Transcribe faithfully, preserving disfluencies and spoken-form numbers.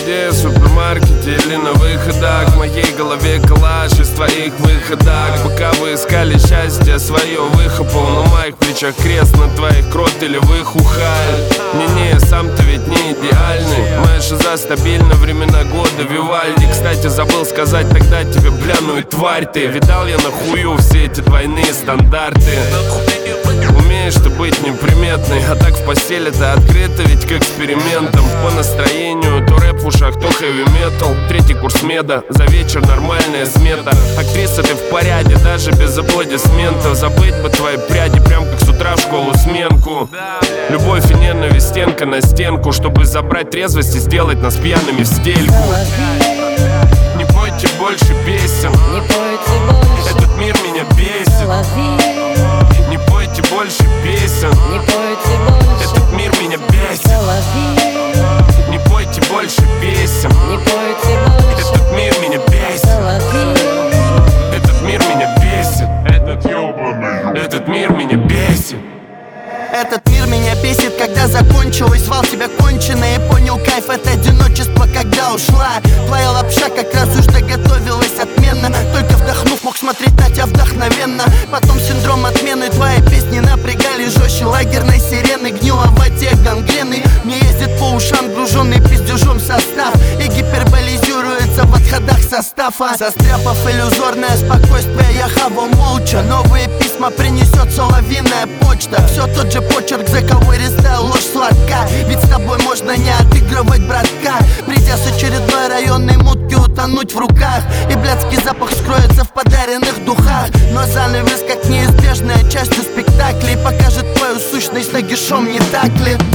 где, в супермаркете или на выходах. В моей голове коллаж из твоих выходок. Пока вы искали счастье свое, выхопал на моих плечах крест, на твоих крот или выхухаль. Не-не, сам-то ведь не идеальный. Моя шиза стабильна, времена года Вивальди. Кстати, забыл сказать тогда тебе, бля, ну и тварь ты. Видал я нахую все эти двойные стандарты. Умеешь ты быть неприметной, а так в постели ты открыта ведь к экспериментам. По настроению то рэп в ушах, то хэви-метал. Третий курс меда, за вечер нормальная смета. Актриса ты в порядке, даже без аплодисментов. Забыть бы твои пряди, прям как с утра в школу сменку. Любовь и ненависть, стенка на стенку, чтобы забрать трезвость и сделать нас пьяными в стельку. Не пойте больше песен, не пойте больше. Этот мир меня бесит. Не пойте больше песен, не пойте больше. Этот мир меня бесит. Не пойте больше песен, не пойте больше. Этот мир меня бесит. Этот мир меня бесит. Этот ёбаный, этот мир меня бесит. Этот мир меня бесит, когда закончилась. Звал тебя конченый и понял кайф от одиночества, когда ушла. Твоя лапша как раз уж доготовилась отменно. Только вдохнув, мог смотреть на тебя вдохновенно. Потом синдром отмены, твои песни напрягали жестче лагерной сирены. Гнила в воде гангрены. Мне ездит по ушам груженный пиздюжом состав и гиперболизируется в отходах состава. Состряпав иллюзорное спокойствие, я хавал молча. Новые письма принесет соловьиная почта. Все тот же почерк, заковыристая ложь сладка. Ведь с тобой можно не отыгрывать, братка. Придя с очередной районной мутки, утонуть в руках. И блядский запах скроется в подаренных духах. Но занавес, как неизбежная частью спектаклей, покажет твою сущность нагишом, не так ли?